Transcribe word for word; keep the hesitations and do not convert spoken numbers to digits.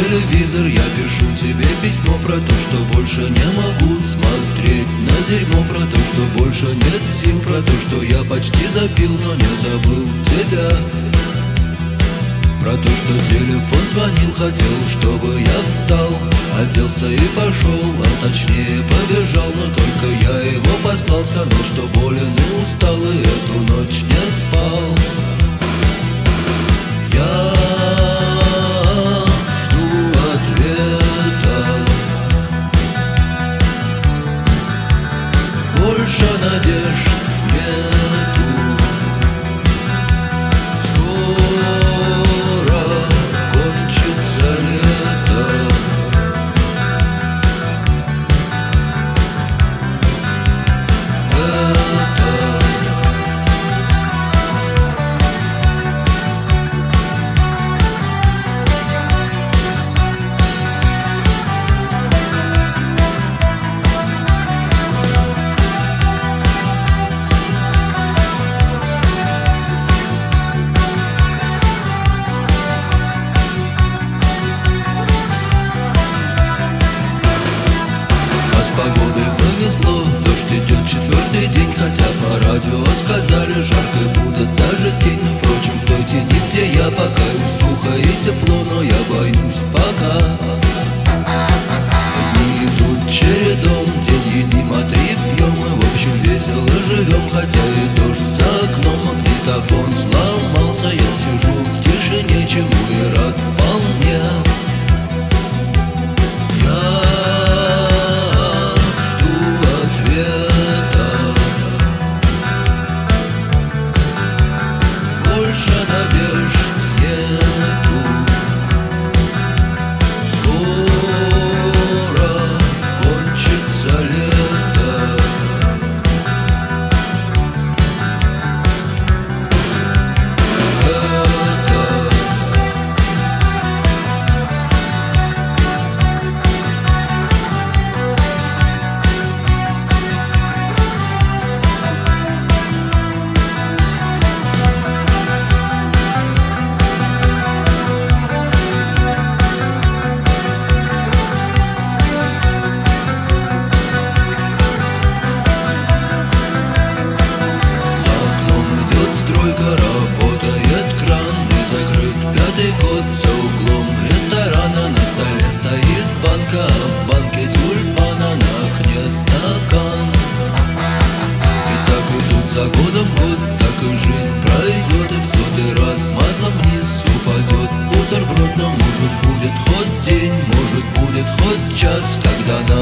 телевизор, я пишу тебе письмо про то, что больше не могу смотреть на дерьмо, про то, что больше нет сил, про то, что я почти забил, но не забыл тебя, про то, что телефон звонил, хотел, чтобы я встал, оделся и пошел, а точнее побежал, но только я его послал, сказал, что болен и устал, и эту ночь не спал. Я жду ответа, больше надежд нету. Скоро кончится лето. С погодой повезло, дождь идет четвертый день, хотя по радио сказали, жарко будет даже тень. Впрочем, в той тени, где я, пока им сухо и тепло, но я боюсь пока. Дни идут чередом, день едим, а три пьем, и в общем весело живем, хотя и дождь за окном, магнитофон сломался, я сижу в тишине, чему и рад вполне. Больше надежд нету. Скоро кончится лето. Стройка, работает кран, и закрыт пятый год. За углом ресторана на столе стоит банка, а в банке тюльпана, на окне стакан. И так идут за годом год, так и жизнь пройдет, и в сотый раз с маслом вниз упадет бутерброд. Но может будет хоть день, может будет хоть час, когда на